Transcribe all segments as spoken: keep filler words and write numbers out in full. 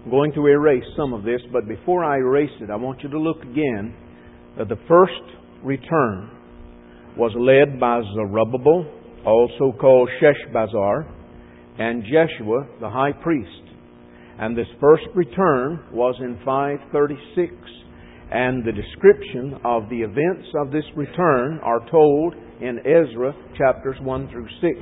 I'm going to erase some of this, but before I erase it, I want you to look again that the first return was led by Zerubbabel, also called Sheshbazzar, and Jeshua, the high priest. And this first return was in five thirty-six. And the description of the events of this return are told in Ezra chapters one through six.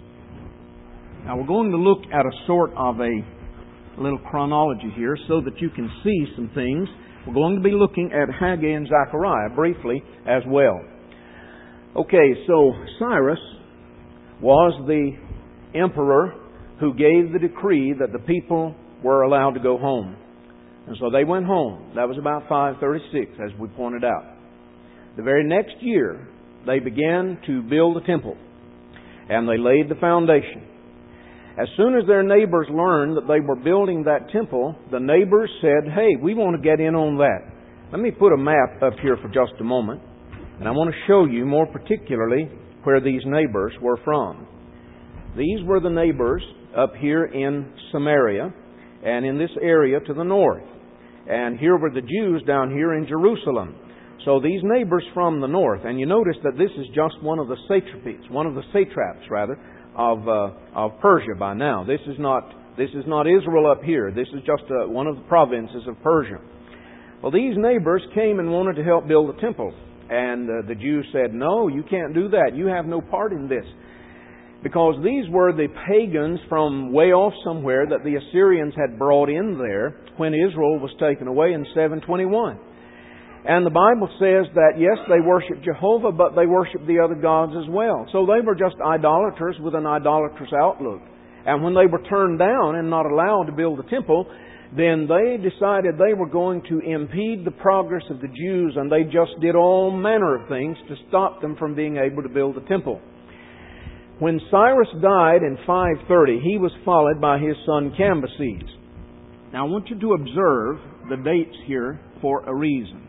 Now we're going to look at a sort of a little chronology here so that you can see some things. We're going to be looking at Haggai and Zechariah briefly as well. Okay, so Cyrus was the emperor who gave the decree that the people were allowed to go home. And so they went home. That was about five thirty-six, as we pointed out. The very next year, they began to build the temple. And they laid the foundation. As soon as their neighbors learned that they were building that temple, the neighbors said, hey, we want to get in on that. Let me put a map up here for just a moment. And I want to show you more particularly where these neighbors were from. These were the neighbors up here in Samaria and in this area to the north. And here were the Jews down here in Jerusalem. So these neighbors from the north, and you notice that this is just one of the satrapies, one of the satraps rather, of uh, of Persia by now. This is not this is not Israel up here. This is just uh, one of the provinces of Persia. Well, these neighbors came and wanted to help build the temple. And uh, the Jews said, no, you can't do that. You have no part in this. Because these were the pagans from way off somewhere that the Assyrians had brought in there when Israel was taken away in seven twenty-one. And the Bible says that, yes, they worshiped Jehovah, but they worshiped the other gods as well. So they were just idolaters with an idolatrous outlook. And when they were turned down and not allowed to build the temple, then they decided they were going to impede the progress of the Jews, and they just did all manner of things to stop them from being able to build the temple. When Cyrus died in five thirty, he was followed by his son Cambyses. Now I want you to observe the dates here for a reason.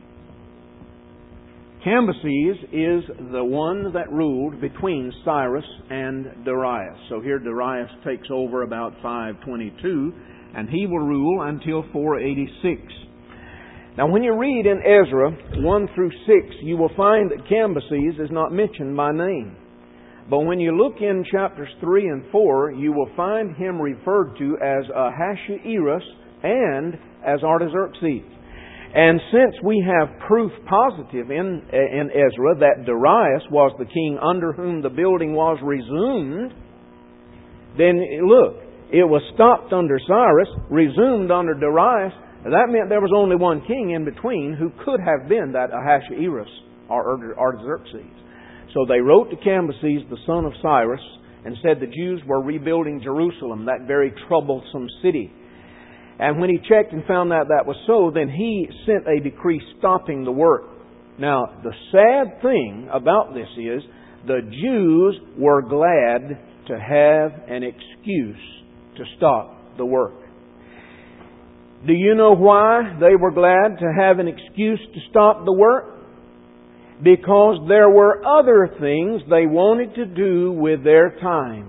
Cambyses is the one that ruled between Cyrus and Darius. So here Darius takes over about five twenty-two, and he will rule until four eighty-six. Now when you read in Ezra one through six, you will find that Cambyses is not mentioned by name. But when you look in chapters three and four, you will find him referred to as Ahasuerus and as Artaxerxes. And since we have proof positive in, in Ezra that Darius was the king under whom the building was resumed, then look, it was stopped under Cyrus, resumed under Darius. That meant there was only one king in between who could have been that Ahasuerus or Artaxerxes. So they wrote to Cambyses, the son of Cyrus, and said the Jews were rebuilding Jerusalem, that very troublesome city. And when he checked and found out that was so, then he sent a decree stopping the work. Now, the sad thing about this is the Jews were glad to have an excuse to stop the work. Do you know why they were glad to have an excuse to stop the work? Because there were other things they wanted to do with their time.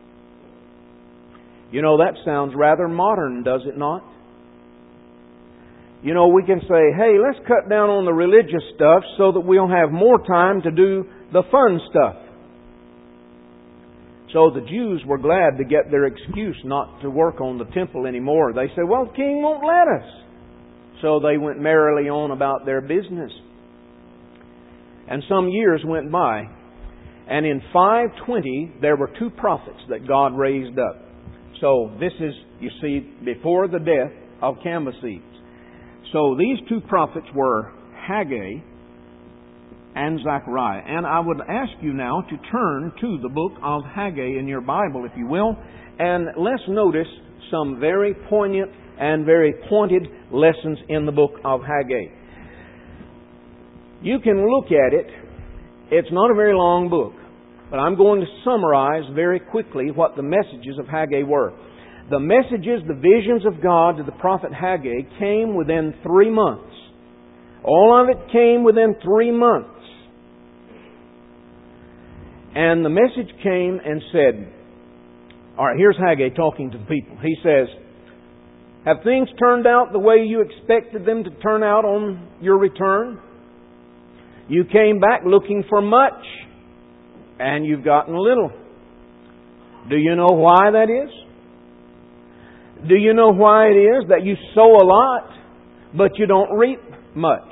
You know, that sounds rather modern, does it not? You know, we can say, hey, let's cut down on the religious stuff so that we'll have more time to do the fun stuff. So the Jews were glad to get their excuse not to work on the temple anymore. They said, well, the king won't let us. So they went merrily on about their business. And some years went by, and in five twenty there were two prophets that God raised up. So this is, you see, before the death of Cambyses. So these two prophets were Haggai and Zechariah. And I would ask you now to turn to the book of Haggai in your Bible, if you will, and let's notice some very poignant and very pointed lessons in the book of Haggai. You can look at it. It's not a very long book, but I'm going to summarize very quickly what the messages of Haggai were. The messages, the visions of God to the prophet Haggai came within three months. All of it came within three months. And the message came and said, all right, here's Haggai talking to the people. He says, Have things turned out the way you expected them to turn out on your return? You came back looking for much, and you've gotten little. Do you know why that is? Do you know why it is that you sow a lot, but you don't reap much?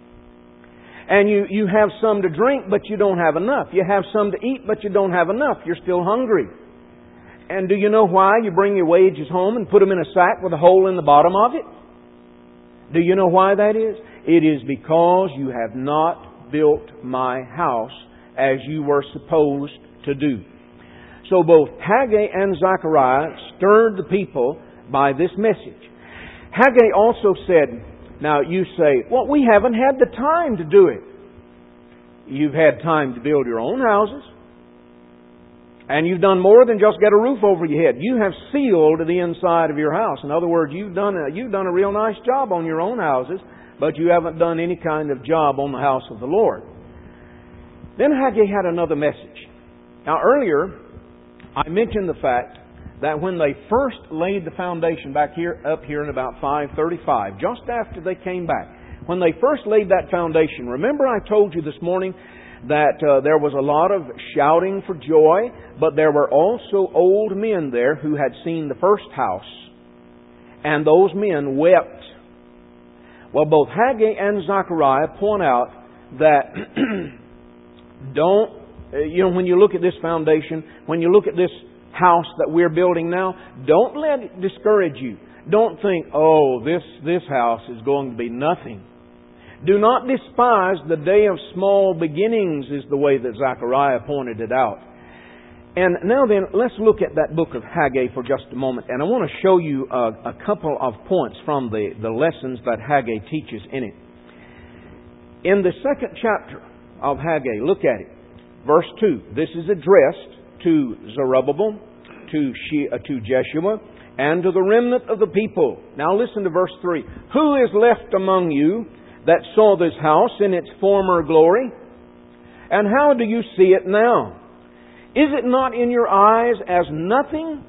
And you, you have some to drink, but you don't have enough. You have some to eat, but you don't have enough. You're still hungry. And do you know why you bring your wages home and put them in a sack with a hole in the bottom of it? Do you know why that is? It is because you have not built my house as you were supposed to do. So both Haggai and Zechariah stirred the people by this message. Haggai also said, now you say, well, we haven't had the time to do it. You've had time to build your own houses. And you've done more than just get a roof over your head. You have sealed the inside of your house. In other words, you've done a, you've done a real nice job on your own houses, but you haven't done any kind of job on the house of the Lord. Then Haggai had another message. Now earlier, I mentioned the fact that when they first laid the foundation back here, up here in about five thirty-five, just after they came back, when they first laid that foundation, remember I told you this morning that uh, there was a lot of shouting for joy, but there were also old men there who had seen the first house, and those men wept. Well, both Haggai and Zechariah point out that don't, you know, when you look at this foundation, when you look at this house that we're building now, don't let it discourage you. Don't think, oh, this, this house is going to be nothing. Do not despise the day of small beginnings, is the way that Zechariah pointed it out. And now then, let's look at that book of Haggai for just a moment. And I want to show you a, a couple of points from the, the lessons that Haggai teaches in it. In the second chapter of Haggai, look at it. Verse two. This is addressed to Zerubbabel, to, she, uh, to Jeshua, and to the remnant of the people. Now listen to verse three. Who is left among you that saw this house in its former glory? And how do you see it now? Is it not in your eyes as nothing?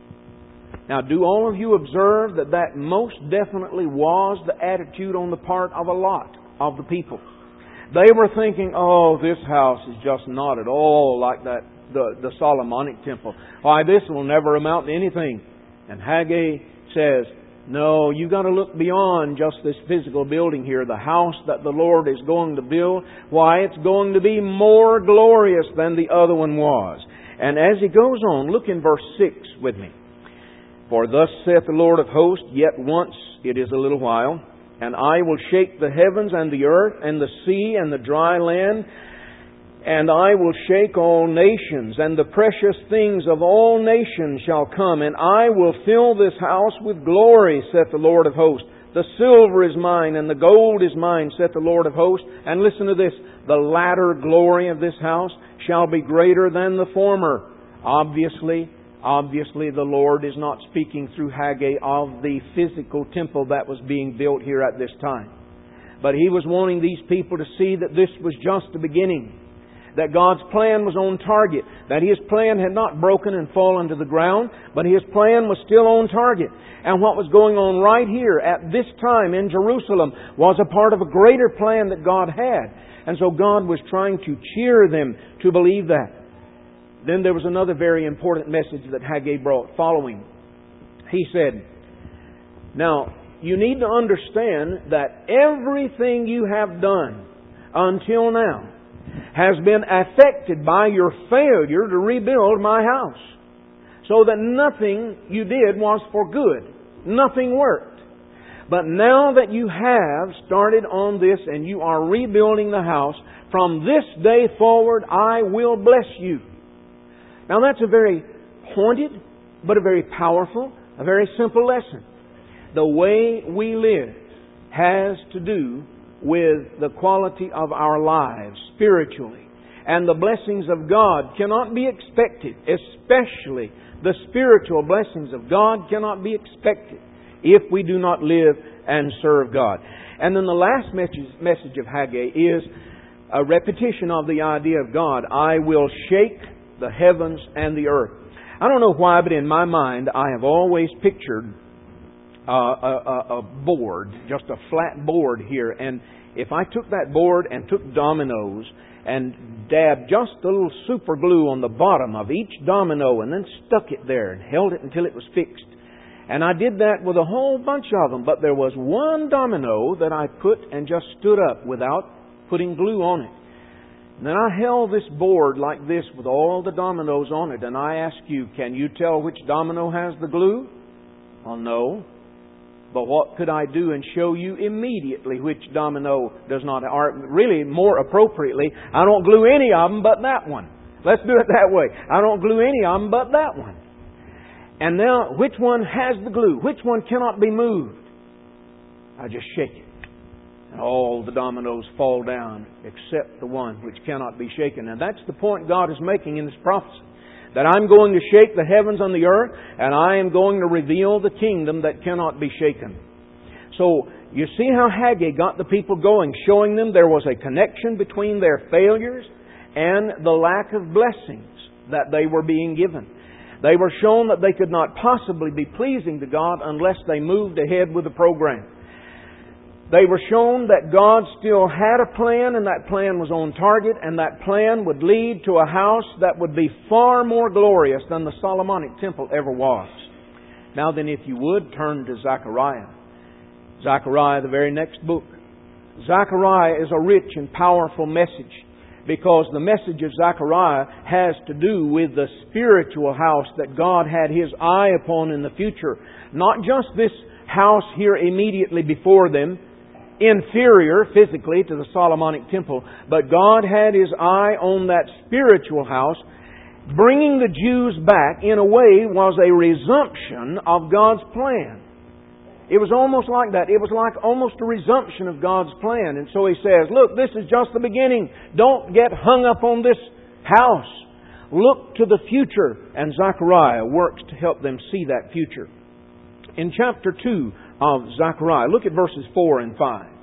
Now, do all of you observe that that most definitely was the attitude on the part of a lot of the people? They were thinking, oh, this house is just not at all like that, the, the Solomonic temple. Why, this will never amount to anything. And Haggai says, no, you've got to look beyond just this physical building here. The house that the Lord is going to build, why, it's going to be more glorious than the other one was. And as he goes on, look in verse six with me. For thus saith the Lord of hosts, yet once it is a little while, and I will shake the heavens and the earth and the sea and the dry land, and I will shake all nations, and the precious things of all nations shall come, and I will fill this house with glory, saith the Lord of hosts. The silver is mine, and the gold is mine, saith the Lord of hosts. And listen to this, the latter glory of this house shall be greater than the former. Obviously, obviously the Lord is not speaking through Haggai of the physical temple that was being built here at this time. But He was wanting these people to see that this was just the beginning. That God's plan was on target. That His plan had not broken and fallen to the ground, but His plan was still on target. And what was going on right here at this time in Jerusalem was a part of a greater plan that God had. And so God was trying to cheer them to believe that. Then there was another very important message that Haggai brought following. He said, now, you need to understand that everything you have done until now has been affected by your failure to rebuild my house. So that nothing you did was for good. Nothing worked. But now that you have started on this and you are rebuilding the house, from this day forward I will bless you. Now that's a very pointed, but a very powerful, a very simple lesson. The way we live has to do with the quality of our lives spiritually. And the blessings of God cannot be expected, especially the spiritual blessings of God cannot be expected if we do not live and serve God. And then the last message, message of Haggai is a repetition of the idea of God. I will shake the heavens and the earth. I don't know why, but in my mind I have always pictured uh, a, a, a board, just a flat board here. And if I took that board and took dominoes and dabbed just a little super glue on the bottom of each domino and then stuck it there and held it until it was fixed. And I did that with a whole bunch of them, but there was one domino that I put and just stood up without putting glue on it. And then I held this board like this with all the dominoes on it, and I asked you, can you tell which domino has the glue? Well, no. But what could I do and show you immediately which domino does not, or really more appropriately, I don't glue any of them but that one. Let's do it that way. I don't glue any of them but that one. And now, which one has the glue? Which one cannot be moved? I just shake it. And all the dominoes fall down except the one which cannot be shaken. And that's the point God is making in this prophecy. That I'm going to shake the heavens and the earth, and I am going to reveal the kingdom that cannot be shaken. So, you see how Haggai got the people going, showing them there was a connection between their failures and the lack of blessings that they were being given. They were shown that they could not possibly be pleasing to God unless they moved ahead with the program. They were shown that God still had a plan, and that plan was on target, and that plan would lead to a house that would be far more glorious than the Solomonic temple ever was. Now then, if you would, turn to Zechariah. Zechariah, the very next book. Zechariah is a rich and powerful message, because the message of Zechariah has to do with the spiritual house that God had His eye upon in the future. Not just this house here immediately before them, inferior physically to the Solomonic temple, but God had His eye on that spiritual house. Bringing the Jews back, in a way, was a resumption of God's plan. It was almost like that. It was like almost a resumption of God's plan. And so He says, look, this is just the beginning. Don't get hung up on this house. Look to the future. And Zechariah works to help them see that future. In chapter two of Zechariah, look at verses four and five.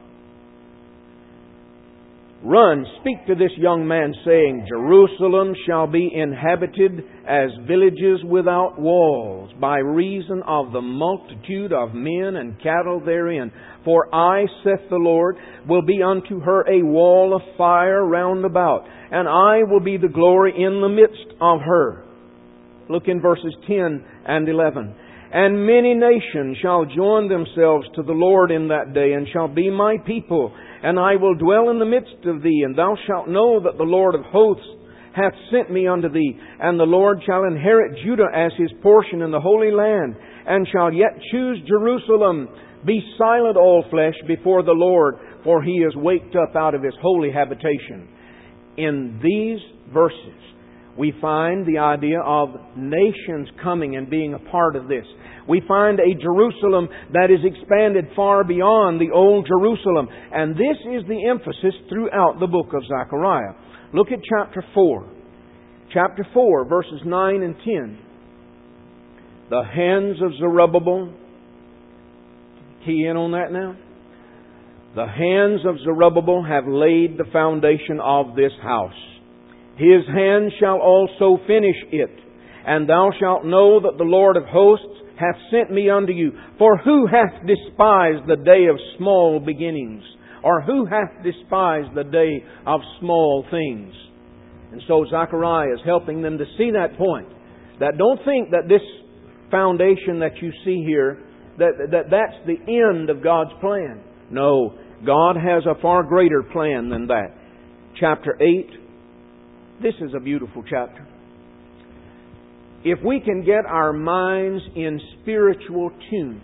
Run, speak to this young man, saying, Jerusalem shall be inhabited as villages without walls, by reason of the multitude of men and cattle therein. For I, saith the Lord, will be unto her a wall of fire round about, and I will be the glory in the midst of her. Look in verses ten and eleven. And many nations shall join themselves to the Lord in that day, and shall be my people. And I will dwell in the midst of thee, and thou shalt know that the Lord of hosts hath sent me unto thee. And the Lord shall inherit Judah as His portion in the Holy Land, and shall yet choose Jerusalem. Be silent, all flesh, before the Lord, for He is waked up out of His holy habitation. In these verses, we find the idea of nations coming and being a part of this. We find a Jerusalem that is expanded far beyond the old Jerusalem. And this is the emphasis throughout the book of Zechariah. Look at chapter four. Chapter four, verses nine and ten. The hands of Zerubbabel. Key in on that now. The hands of Zerubbabel have laid the foundation of this house. His hand shall also finish it. And thou shalt know that the Lord of hosts hath sent me unto you. For who hath despised the day of small beginnings? Or who hath despised the day of small things? And so Zechariah is helping them to see that point. That don't think that this foundation that you see here, that, that that's the end of God's plan. No, God has a far greater plan than that. Chapter eight. This is a beautiful chapter. If we can get our minds in spiritual tune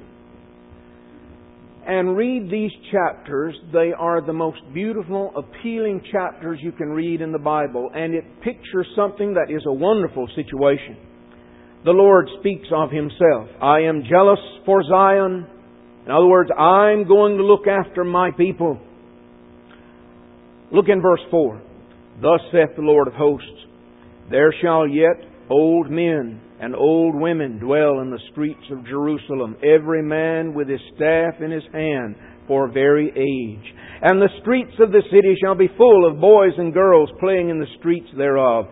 and read these chapters, they are the most beautiful, appealing chapters you can read in the Bible, and it pictures something that is a wonderful situation. The Lord speaks of Himself. I am jealous for Zion. In other words, I'm going to look after my people. Look in verse four. Thus saith the Lord of hosts, there shall yet old men and old women dwell in the streets of Jerusalem, every man with his staff in his hand for very age. And the streets of the city shall be full of boys and girls playing in the streets thereof.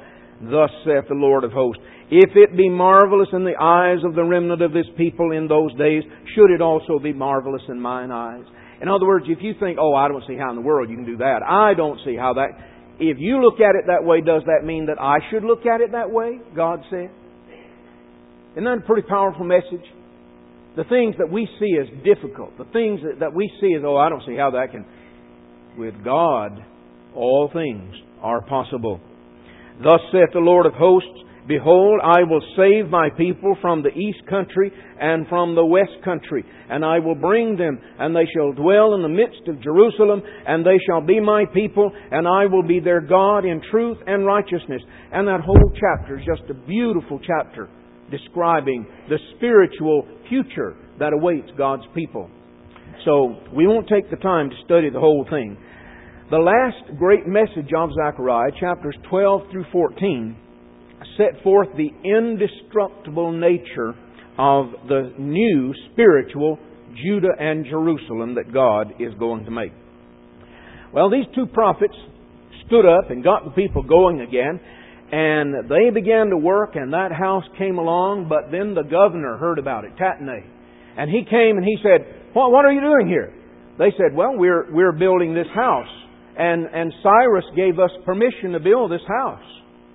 Thus saith the Lord of hosts, if it be marvelous in the eyes of the remnant of this people in those days, should it also be marvelous in mine eyes? In other words, if you think, oh, I don't see how in the world you can do that. I don't see how that... If you look at it that way, does that mean that I should look at it that way? God said. Isn't that a pretty powerful message? The things that we see as difficult, the things that, that we see as, oh, I don't see how that can... With God, all things are possible. Thus saith the Lord of hosts, behold, I will save my people from the east country and from the west country, and I will bring them, and they shall dwell in the midst of Jerusalem, and they shall be my people, and I will be their God in truth and righteousness. And that whole chapter is just a beautiful chapter describing the spiritual future that awaits God's people. So we won't take the time to study the whole thing. The last great message of Zechariah, chapters twelve through fourteen, set forth the indestructible nature of the new spiritual Judah and Jerusalem that God is going to make. Well, these two prophets stood up and got the people going again, and they began to work, and that house came along, but then the governor heard about it, Tatnai. And he came and he said, well, what are you doing here? They said, well, we're we're building this house. And, and Cyrus gave us permission to build this house.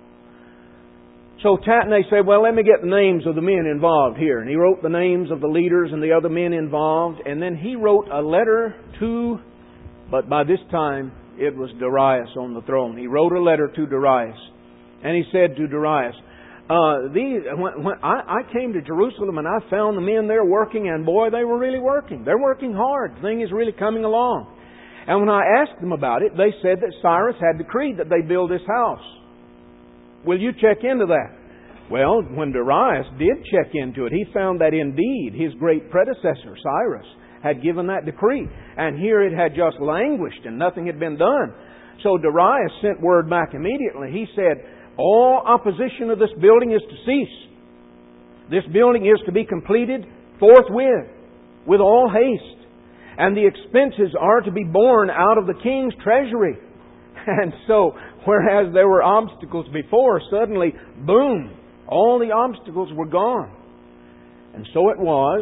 So Tatnai said, well, let me get the names of the men involved here. And he wrote the names of the leaders and the other men involved. And then he wrote a letter to, but by this time it was Darius on the throne. He wrote a letter to Darius. And he said to Darius, uh, these, when, when I, I came to Jerusalem and I found the men there working, and boy, they were really working. They're working hard. The thing is really coming along. And when I asked them about it, they said that Cyrus had decreed that they build this house. Will you check into that? Well, when Darius did check into it, he found that indeed his great predecessor, Cyrus, had given that decree. And here it had just languished and nothing had been done. So Darius sent word back immediately. He said, all opposition of this building is to cease. This building is to be completed forthwith, with all haste. And the expenses are to be borne out of the king's treasury. And so, whereas there were obstacles before, suddenly, boom, all the obstacles were gone. And so it was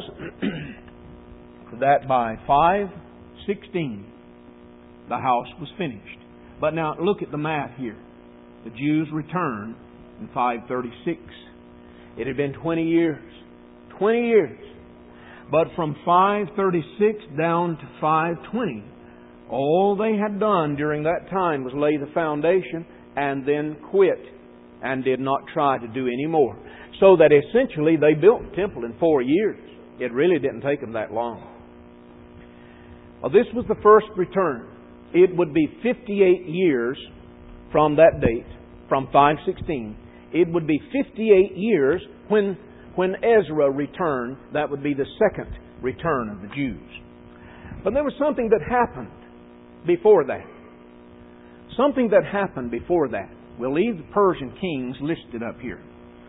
that by five sixteen, the house was finished. But now, look at the math here. The Jews returned in five thirty-six. It had been twenty years. twenty years. But from five thirty-six down to five twenty, all they had done during that time was lay the foundation and then quit and did not try to do any more. So that essentially they built the temple in four years. It really didn't take them that long. Well, this was the first return. It would be fifty-eight years from that date, from five sixteen. It would be fifty-eight years when When Ezra returned. That would be the second return of the Jews. But there was something that happened before that. Something that happened before that. We'll leave the Persian kings listed up here.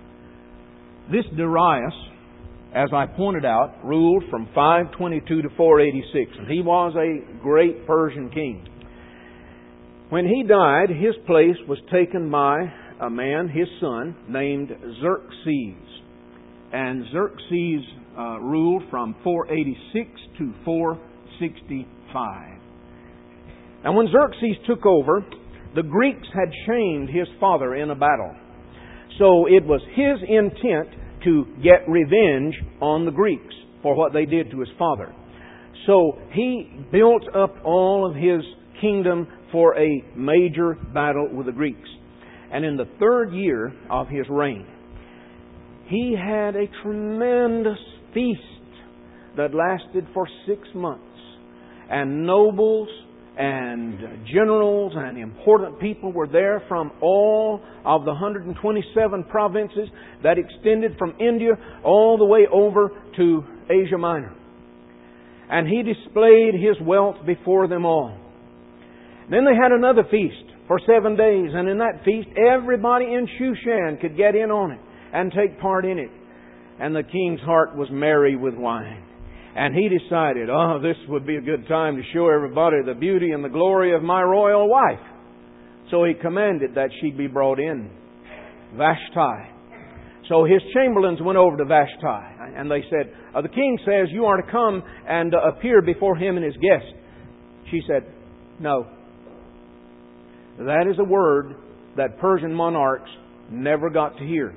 This Darius, as I pointed out, ruled from five twenty-two to four eighty-six. And he was a great Persian king. When he died, his place was taken by a man, his son, named Xerxes. And Xerxes uh, ruled from four eighty-six to four sixty-five. And when Xerxes took over, the Greeks had shamed his father in a battle. So it was his intent to get revenge on the Greeks for what they did to his father. So he built up all of his kingdom for a major battle with the Greeks. And in the third year of his reign, he had a tremendous feast that lasted for six months. And nobles and generals and important people were there from all of the one hundred twenty-seven provinces that extended from India all the way over to Asia Minor. And he displayed his wealth before them all. Then they had another feast for seven days. And in that feast, everybody in Shushan could get in on it and take part in it. And the king's heart was merry with wine. And he decided, oh, this would be a good time to show everybody the beauty and the glory of my royal wife. So he commanded that she be brought in. Vashti. So his chamberlains went over to Vashti, and they said, uh, the king says you are to come and uh, appear before him and his guests. She said, no. That is a word that Persian monarchs never got to hear.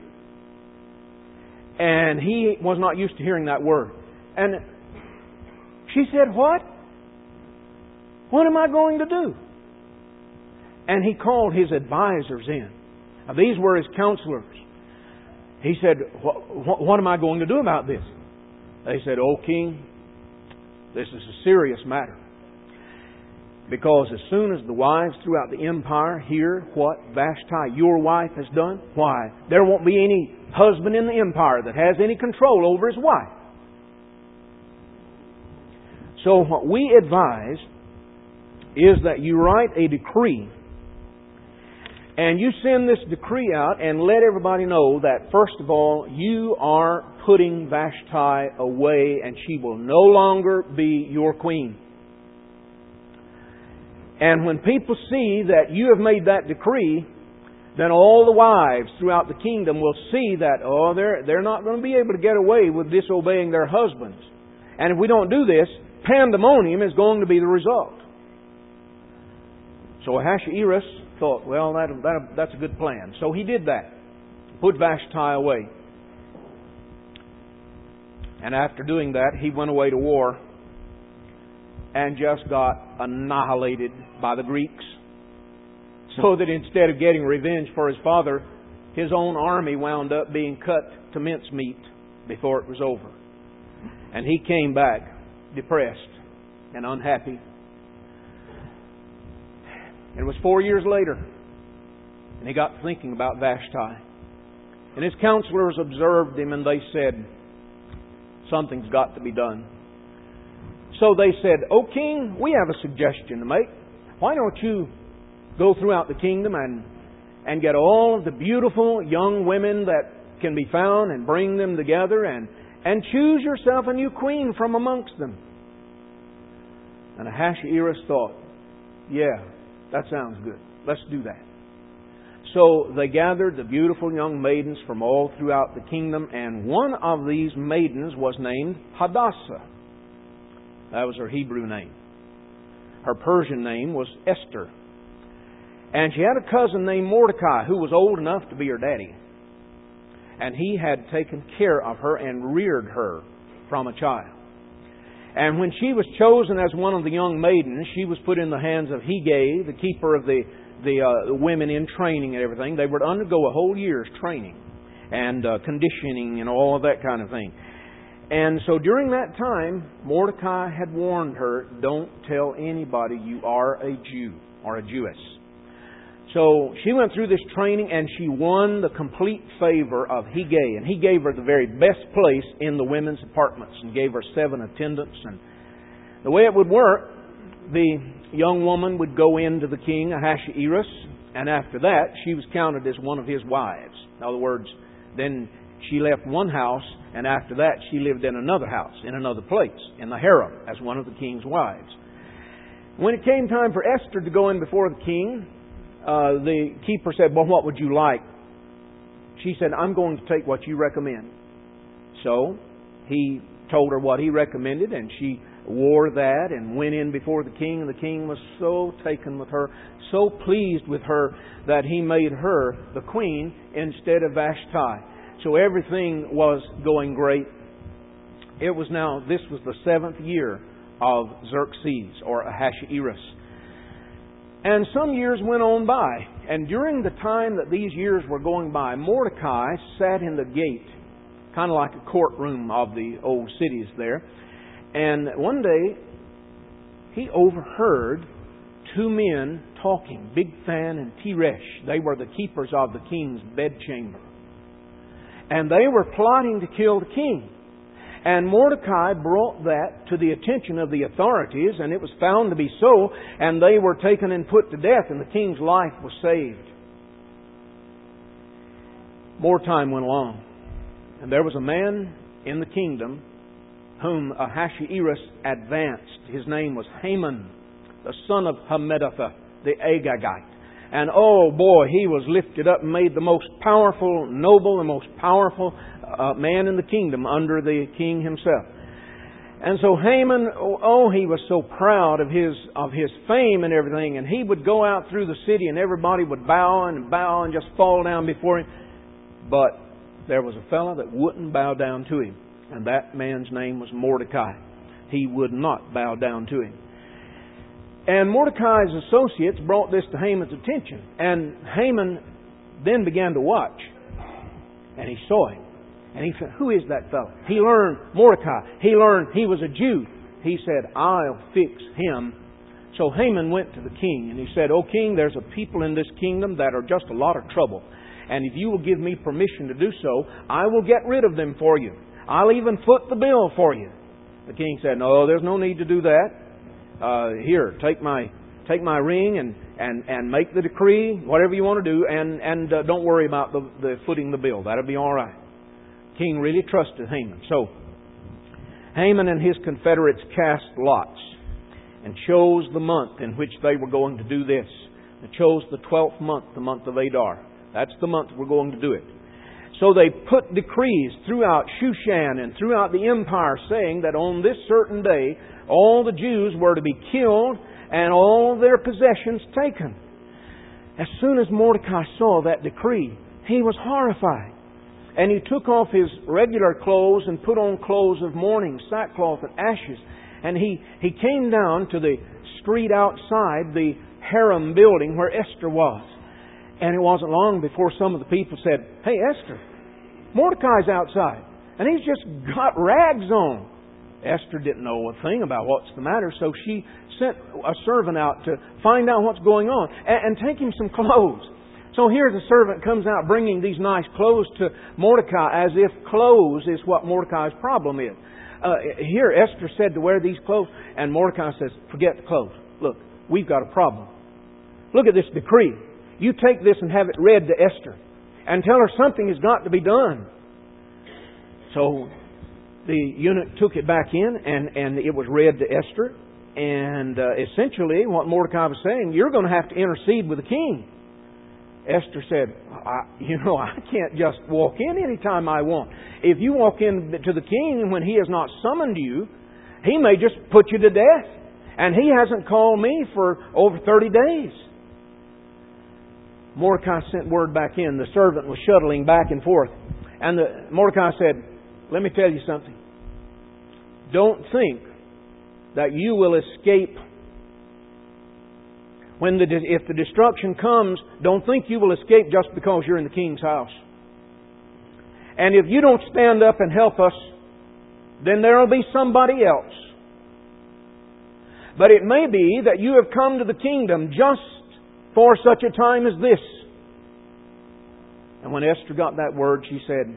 And he was not used to hearing that word. And she said, what? What am I going to do? And he called his advisors in. Now, these were his counselors. He said, what, what am I going to do about this? They said, O king, this is a serious matter. Because as soon as the wives throughout the empire hear what Vashti, your wife, has done, why, there won't be any husband in the empire that has any control over his wife. So what we advise is that you write a decree and you send this decree out and let everybody know that, first of all, you are putting Vashti away and she will no longer be your queen. And when people see that you have made that decree, then all the wives throughout the kingdom will see that, oh, they're, they're not going to be able to get away with disobeying their husbands. And if we don't do this, pandemonium is going to be the result. So Ahasuerus thought, well, that, that, that's a good plan. So he did that. Put Vashti away. And after doing that, he went away to war and just got annihilated by the Greeks. So that instead of getting revenge for his father, his own army wound up being cut to mincemeat before it was over. And he came back depressed and unhappy. It was four years later, and he got thinking about Vashti. And his counselors observed him, and they said, something's got to be done. So they said, O king, we have a suggestion to make. Why don't you go throughout the kingdom and, and get all of the beautiful young women that can be found and bring them together and, and choose yourself a new queen from amongst them. And Ahasuerus thought, yeah, that sounds good. Let's do that. So they gathered the beautiful young maidens from all throughout the kingdom, and one of these maidens was named Hadassah. That was her Hebrew name. Her Persian name was Esther. And she had a cousin named Mordecai who was old enough to be her daddy. And he had taken care of her and reared her from a child. And when she was chosen as one of the young maidens, she was put in the hands of Hegai, the keeper of the, the, uh, the women in training and everything. They would undergo a whole year's training and uh, conditioning and all of that kind of thing. And so during that time, Mordecai had warned her, don't tell anybody you are a Jew or a Jewess. So she went through this training and she won the complete favor of Hegai. And he gave her the very best place in the women's apartments and gave her seven attendants. And the way it would work, the young woman would go into the king, Ahasuerus, and after that she was counted as one of his wives. In other words, then she left one house, and after that she lived in another house, in another place, in the harem, as one of the king's wives. When it came time for Esther to go in before the king, Uh, the keeper said, well, what would you like? She said, I'm going to take what you recommend. So he told her what he recommended, and she wore that and went in before the king. And the king was so taken with her, so pleased with her, that he made her the queen instead of Vashti. So everything was going great. It was now, this was the seventh year of Xerxes, or Ahasuerus. And some years went on by. And during the time that these years were going by, Mordecai sat in the gate, kind of like a courtroom of the old cities there. And one day, he overheard two men talking, Bigthan and Teresh. They were the keepers of the king's bedchamber. And they were plotting to kill the king. And Mordecai brought that to the attention of the authorities, and it was found to be so, and they were taken and put to death, and the king's life was saved. More time went along, and there was a man in the kingdom whom Ahasuerus advanced. His name was Haman, the son of Hammedatha, the Agagite. And oh boy, he was lifted up and made the most powerful, noble, the most powerful uh, man in the kingdom under the king himself. And so Haman, oh, he was so proud of his of his fame and everything. And he would go out through the city and everybody would bow and bow and just fall down before him. But there was a fellow that wouldn't bow down to him. And that man's name was Mordecai. He would not bow down to him. And Mordecai's associates brought this to Haman's attention. And Haman then began to watch. And he saw him. And he said, who is that fellow? He learned Mordecai. He learned he was a Jew. He said, I'll fix him. So Haman went to the king and he said, O king, there's a people in this kingdom that are just a lot of trouble. And if you will give me permission to do so, I will get rid of them for you. I'll even foot the bill for you. The king said, no, there's no need to do that. Uh, here, take my take my ring and, and, and make the decree, whatever you want to do, and, and uh, don't worry about the, the footing the bill. That'll be all right. King really trusted Haman. So, Haman and his confederates cast lots and chose the month in which they were going to do this. They chose the twelfth month, the month of Adar. That's the month we're going to do it. So they put decrees throughout Shushan and throughout the empire saying that on this certain day, all the Jews were to be killed and all their possessions taken. As soon as Mordecai saw that decree, he was horrified. And he took off his regular clothes and put on clothes of mourning, sackcloth and ashes. And he, he came down to the street outside the harem building where Esther was. And it wasn't long before some of the people said, hey, Esther, Mordecai's outside. And he's just got rags on. Esther didn't know a thing about what's the matter, so she sent a servant out to find out what's going on and, and take him some clothes. So here the servant comes out bringing these nice clothes to Mordecai as if clothes is what Mordecai's problem is. Uh, here Esther said to wear these clothes, and Mordecai says, forget the clothes. Look, we've got a problem. Look at this decree. You take this and have it read to Esther and tell her something has got to be done. So the eunuch took it back in and, and it was read to Esther. And uh, essentially what Mordecai was saying, you're going to have to intercede with the king. Esther said, I, you know, I can't just walk in anytime I want. If you walk in to the king when he has not summoned you, he may just put you to death. And he hasn't called me for over thirty days. Mordecai sent word back in. The servant was shuttling back and forth. And the, Mordecai said, let me tell you something. Don't think that you will escape. When the, if the destruction comes, don't think you will escape just because you're in the king's house. And if you don't stand up and help us, then there will be somebody else. But it may be that you have come to the kingdom just for such a time as this. And when Esther got that word, she said,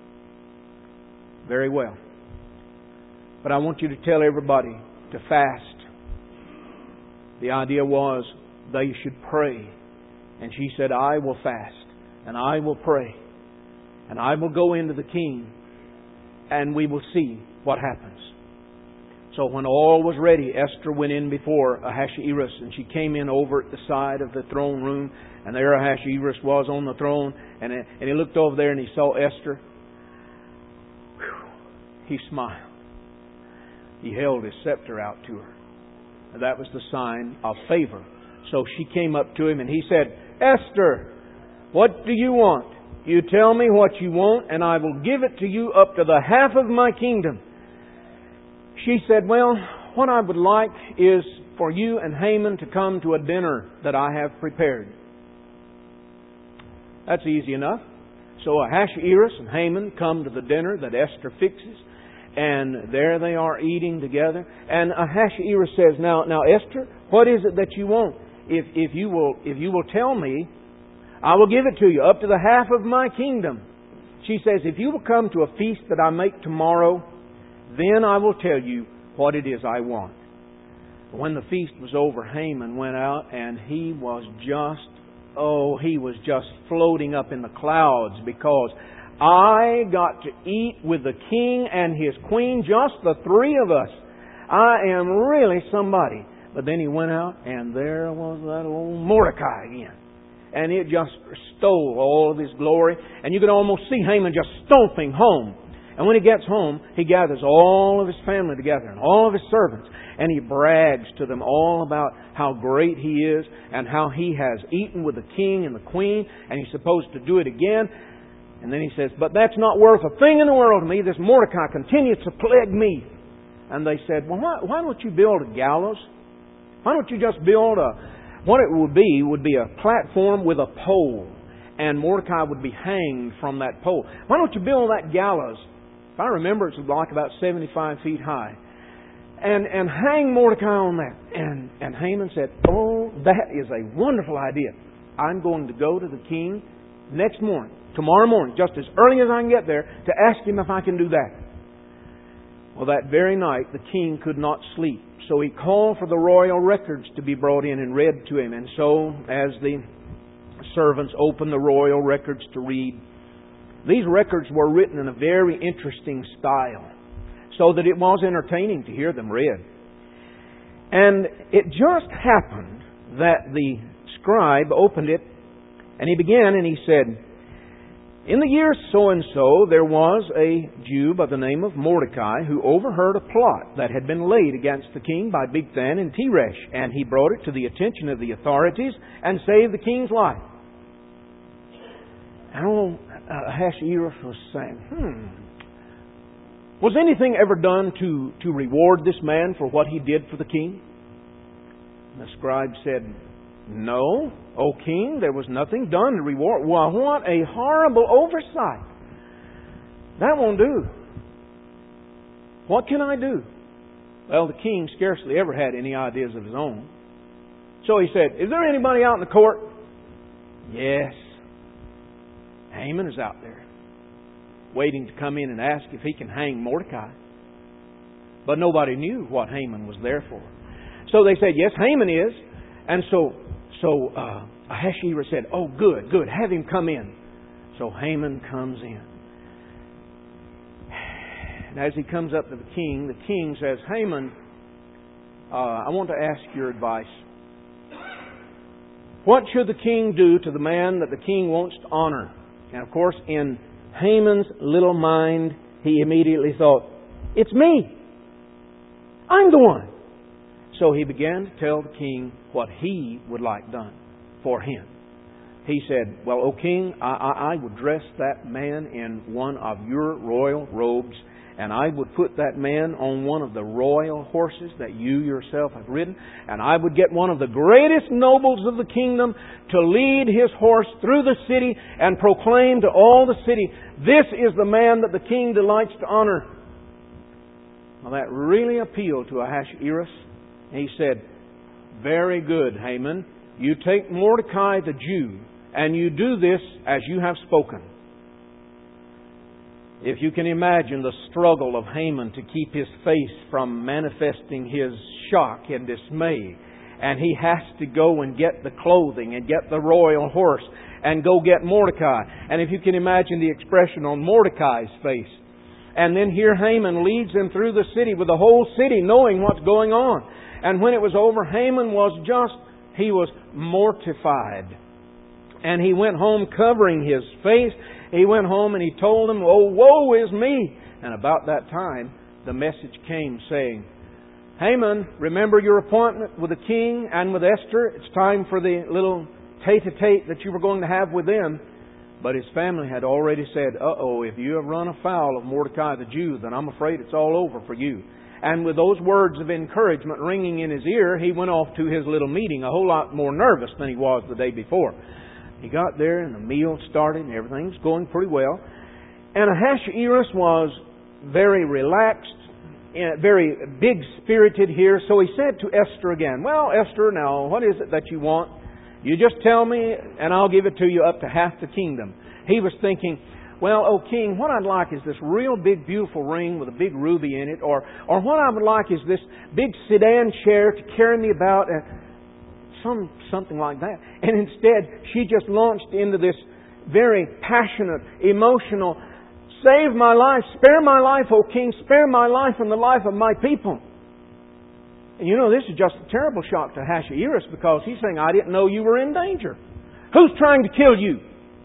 very well. But I want you to tell everybody to fast. The idea was they should pray. And she said, I will fast. And I will pray. And I will go into the king. And we will see what happens. So when all was ready, Esther went in before Ahasuerus, and she came in over at the side of the throne room, and there Ahasuerus was on the throne, and, and he looked over there and he saw Esther. Whew. He smiled. He held his scepter out to her. And that was the sign of favor. So she came up to him and he said, Esther, what do you want? You tell me what you want, and I will give it to you up to the half of my kingdom. She said, well, what I would like is for you and Haman to come to a dinner that I have prepared. That's easy enough. So Ahasuerus and Haman come to the dinner that Esther fixes. And there they are eating together. And Ahasuerus says, now, now Esther, what is it that you want? If, if, you will, if you will tell me, I will give it to you, up to the half of my kingdom. She says, if you will come to a feast that I make tomorrow, then I will tell you what it is I want. When the feast was over, Haman went out and he was just, oh, he was just floating up in the clouds because I got to eat with the king and his queen, just the three of us. I am really somebody. But then he went out and there was that old Mordecai again. and it just stole all of his glory. And you could almost see Haman just stomping home. And when he gets home, he gathers all of his family together and all of his servants. And he brags to them all about how great he is and how he has eaten with the king and the queen. And he's supposed to do it again. And then he says, but that's not worth a thing in the world to me. This Mordecai continues to plague me. And they said, well, why, why don't you build a gallows? Why don't you just build a... What it would be would be a platform with a pole. And Mordecai would be hanged from that pole. Why don't you build that gallows? If I remember, it's like about seventy-five feet high. And and hang Mordecai on that. And, and Haman said, oh, that is a wonderful idea. I'm going to go to the king next morning, tomorrow morning, just as early as I can get there, to ask him if I can do that. Well, that very night, the king could not sleep. So he called for the royal records to be brought in and read to him. And so, as the servants opened the royal records to read, these records were written in a very interesting style, so that it was entertaining to hear them read. And it just happened that the scribe opened it, and he began and he said, in the year so-and-so, there was a Jew by the name of Mordecai who overheard a plot that had been laid against the king by Bigthan and Teresh, and he brought it to the attention of the authorities and saved the king's life. And old Ahasuerus was saying, hmm, was anything ever done to, to reward this man for what he did for the king? And the scribe said, no, O king, there was nothing done to reward. Well, what a horrible oversight. That won't do. What can I do? Well, the king scarcely ever had any ideas of his own. So he said, is there anybody out in the court? Yes. Haman is out there, waiting to come in and ask if he can hang Mordecai. But nobody knew what Haman was there for. So they said, yes, Haman is. And so so uh, Ahasuerus said, oh, good, good, have him come in. So Haman comes in. And as he comes up to the king, the king says, Haman, uh, I want to ask your advice. What should the king do to the man that the king wants to honor? And of course, in Haman's little mind, he immediately thought, it's me. I'm the one. So he began to tell the king what he would like done for him. He said, well, O king, I, I, I would dress that man in one of your royal robes, and I would put that man on one of the royal horses that you yourself have ridden, and I would get one of the greatest nobles of the kingdom to lead his horse through the city and proclaim to all the city, this is the man that the king delights to honor. Well, that really appealed to Ahasuerus. He said, very good, Haman. You take Mordecai the Jew, and you do this as you have spoken. If you can imagine the struggle of Haman to keep his face from manifesting his shock and dismay, and he has to go and get the clothing and get the royal horse and go get Mordecai. And if you can imagine the expression on Mordecai's face. And then here Haman leads them through the city with the whole city knowing what's going on. And when it was over, Haman was just, he was mortified. And he went home covering his face. He went home and he told them, oh, woe is me. And about that time, the message came saying, Haman, remember your appointment with the king and with Esther. It's time for the little tete-a-tete that you were going to have with them. But his family had already said, uh-oh, if you have run afoul of Mordecai the Jew, then I'm afraid it's all over for you. And with those words of encouragement ringing in his ear, he went off to his little meeting a whole lot more nervous than he was the day before. He got there and the meal started and everything's going pretty well. And Ahasuerus was very relaxed, very big-spirited here. So he said to Esther again, well, Esther, now what is it that you want? You just tell me and I'll give it to you up to half the kingdom. He was thinking, well, O king, what I'd like is this real big, beautiful ring with a big ruby in it. Or or what I would like is this big sedan chair to carry me about. And some something like that. And instead, she just launched into this very passionate, emotional, save my life, spare my life, O king, spare my life and the life of my people. And you know, this is just a terrible shock to Ahasuerus because he's saying, I didn't know you were in danger. Who's trying to kill you?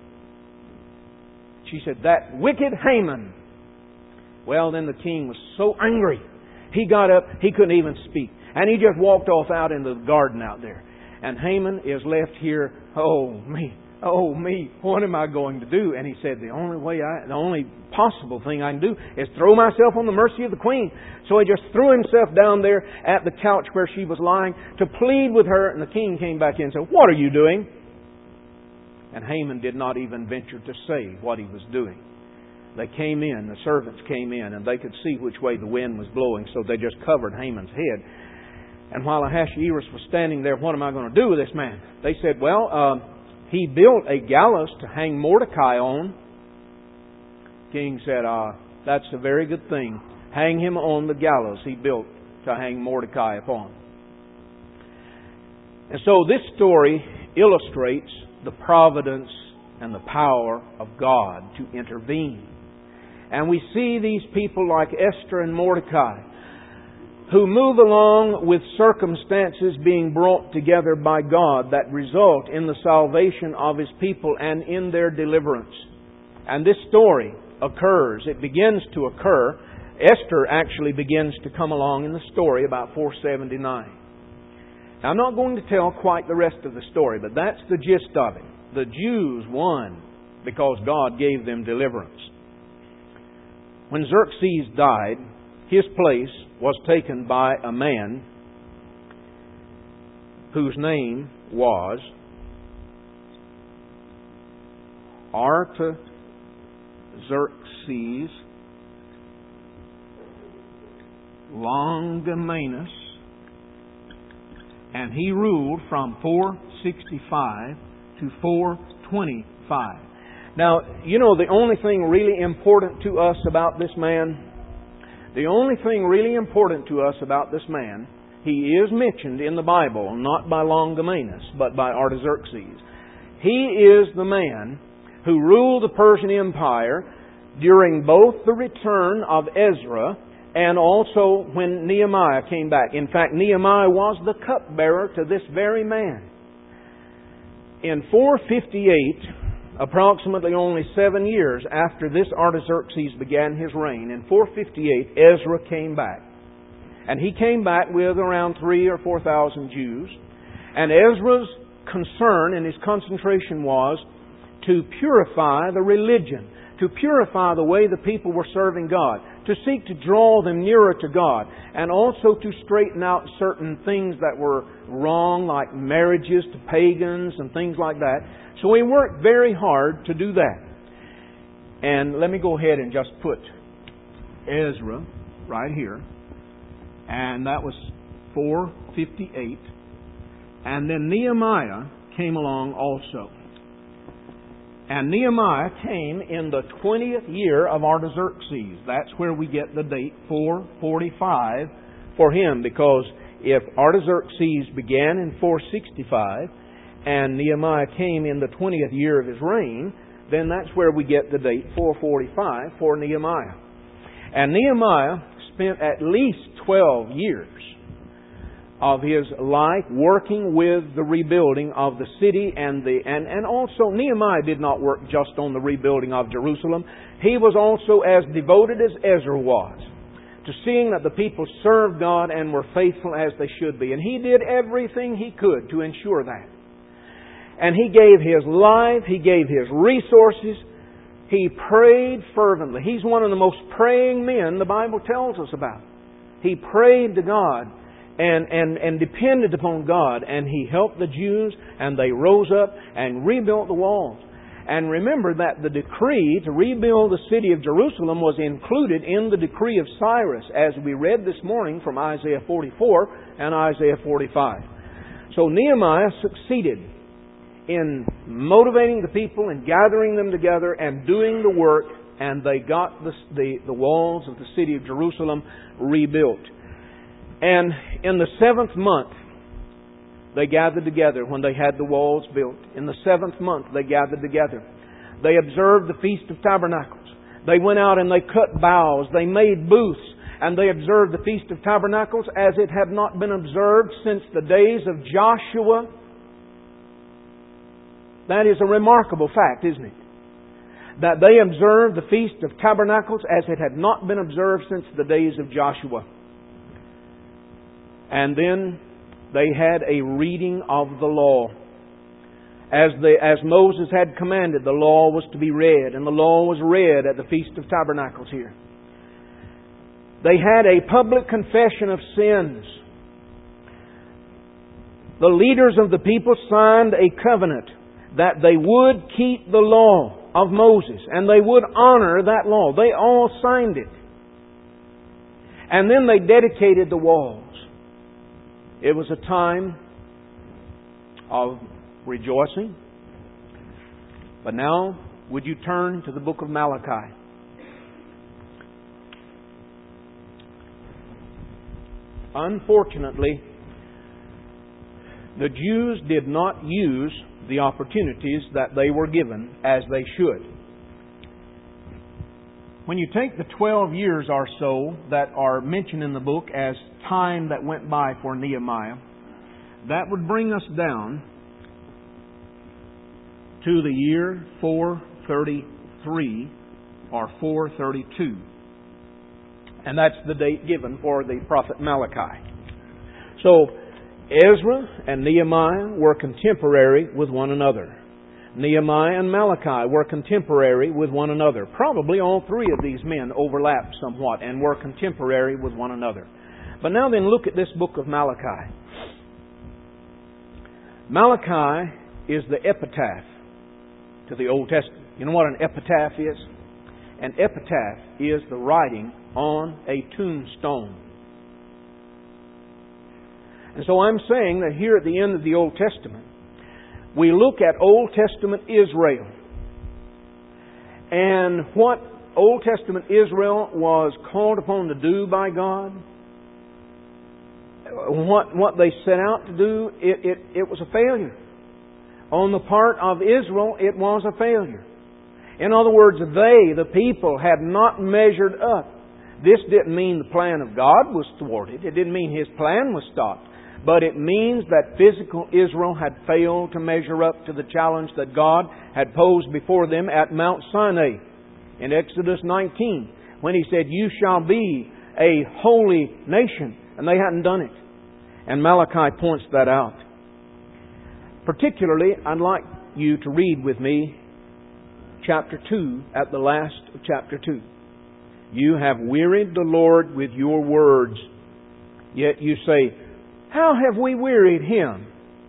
She said, that wicked Haman. Well, then the king was so angry. He got up, he couldn't even speak. And he just walked off out into the garden out there. And Haman is left here, oh me, oh me, what am I going to do? And he said, the only way I, the only possible thing I can do is throw myself on the mercy of the queen. So he just threw himself down there at the couch where she was lying to plead with her. And the king came back in and said, what are you doing? And Haman did not even venture to say what he was doing. They came in, the servants came in, and they could see which way the wind was blowing, so they just covered Haman's head. And while Ahasuerus was standing there, what am I going to do with this man? They said, well, uh, he built a gallows to hang Mordecai on. King said, uh, that's a very good thing. Hang him on the gallows he built to hang Mordecai upon. And so this story illustrates the providence and the power of God to intervene. And we see these people like Esther and Mordecai who move along with circumstances being brought together by God that result in the salvation of His people and in their deliverance. And this story occurs, it begins to occur. Esther actually begins to come along in the story about four seventy-nine. Now, I'm not going to tell quite the rest of the story, but that's the gist of it. The Jews won because God gave them deliverance. When Xerxes died, his place was taken by a man whose name was Artaxerxes Longimanus, and he ruled from four sixty-five to four twenty-five. Now, you know, the only thing really important to us about this man, the only thing really important to us about this man, he is mentioned in the Bible, not by Longimanus, but by Artaxerxes. He is the man who ruled the Persian Empire during both the return of Ezra and also when Nehemiah came back. In fact, Nehemiah was the cupbearer to this very man. In four fifty-eight, approximately only seven years after this Artaxerxes began his reign, in four fifty-eight, Ezra came back. And he came back with around three or four thousand Jews. And Ezra's concern and his concentration was to purify the religion, to purify the way the people were serving God, to seek to draw them nearer to God, and also to straighten out certain things that were wrong, like marriages to pagans and things like that. So he worked very hard to do that. And let me go ahead and just put Ezra right here. And that was four fifty-eight. And then Nehemiah came along also. And Nehemiah came in the twentieth year of Artaxerxes. That's where we get the date four forty-five for him. Because if Artaxerxes began in four sixty-five and Nehemiah came in the twentieth year of his reign, then that's where we get the date four forty-five for Nehemiah. And Nehemiah spent at least twelve years of his life working with the rebuilding of the city and the and, and also Nehemiah did not work just on the rebuilding of Jerusalem. He was also as devoted as Ezra was to seeing that the people served God and were faithful as they should be. And he did everything he could to ensure that. And he gave his life, he gave his resources, he prayed fervently. He's one of the most praying men the Bible tells us about. He prayed to God and, and, and depended upon God, and he helped the Jews, and they rose up and rebuilt the walls. And remember that the decree to rebuild the city of Jerusalem was included in the decree of Cyrus, as we read this morning from Isaiah forty-four and Isaiah forty-five. So Nehemiah succeeded in motivating the people and gathering them together and doing the work, and they got the, the, the walls of the city of Jerusalem rebuilt. And in the seventh month, they gathered together when they had the walls built. In the seventh month, they gathered together. They observed the Feast of Tabernacles. They went out and they cut boughs. They made booths. And they observed the Feast of Tabernacles as it had not been observed since the days of Joshua That is a remarkable fact, isn't it? That they observed the Feast of Tabernacles as it had not been observed since the days of Joshua. And then they had a reading of the law. As, the, as Moses had commanded, the law was to be read, and the law was read at the Feast of Tabernacles here. They had a public confession of sins. The leaders of the people signed a covenant that they would keep the law of Moses, and they would honor that law. They all signed it. And then they dedicated the walls. It was a time of rejoicing. But now, would you turn to the book of Malachi? Unfortunately, the Jews did not use the opportunities that they were given as they should. When you take the twelve years or so that are mentioned in the book as time that went by for Nehemiah, that would bring us down to the year four thirty-three or four thirty-two. And that's the date given for the prophet Malachi. So, Ezra and Nehemiah were contemporary with one another. Nehemiah and Malachi were contemporary with one another. Probably all three of these men overlapped somewhat and were contemporary with one another. But now then, look at this book of Malachi. Malachi is the epitaph to the Old Testament. You know what an epitaph is? An epitaph is the writing on a tombstone. And so I'm saying that here at the end of the Old Testament, we look at Old Testament Israel. And what Old Testament Israel was called upon to do by God, what, what they set out to do, it, it, it was a failure. On the part of Israel, it was a failure. In other words, they, the people, had not measured up. This didn't mean the plan of God was thwarted. It didn't mean His plan was stopped. But it means that physical Israel had failed to measure up to the challenge that God had posed before them at Mount Sinai in Exodus nineteen, when He said, "You shall be a holy nation." And they hadn't done it. And Malachi points that out. Particularly, I'd like you to read with me chapter two, at the last of chapter two. "You have wearied the Lord with your words, yet you say, 'How have we wearied Him?'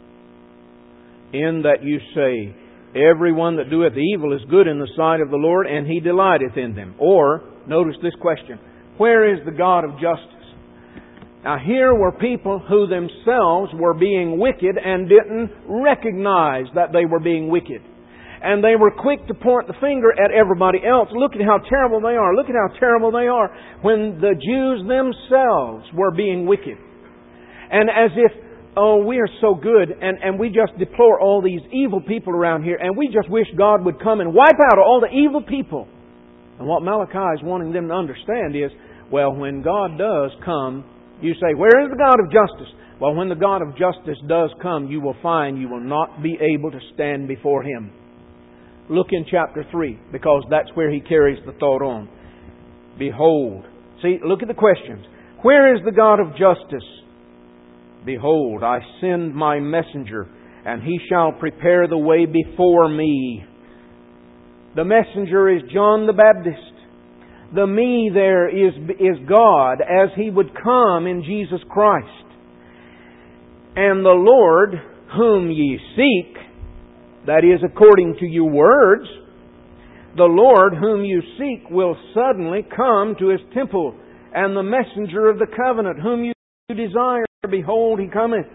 In that you say, 'Everyone that doeth evil is good in the sight of the Lord, and He delighteth in them.' Or, notice this question, 'Where is the God of justice?'" Now here were people who themselves were being wicked and didn't recognize that they were being wicked. And they were quick to point the finger at everybody else. Look at how terrible they are. Look at how terrible they are. When the Jews themselves were being wicked. And as if, oh, we are so good, and, and we just deplore all these evil people around here, and we just wish God would come and wipe out all the evil people. And what Malachi is wanting them to understand is, well, when God does come, you say, "Where is the God of justice?" Well, when the God of justice does come, you will find you will not be able to stand before Him. Look in chapter three, because that's where he carries the thought on. "Behold." See, look at the questions. "Where is the God of justice?" "Behold, I send my messenger, and he shall prepare the way before me." The messenger is John the Baptist. The me there is, is God as He would come in Jesus Christ. "And the Lord whom ye seek," that is according to your words, "the Lord whom you seek will suddenly come to His temple, and the messenger of the covenant whom you desire, behold, He cometh."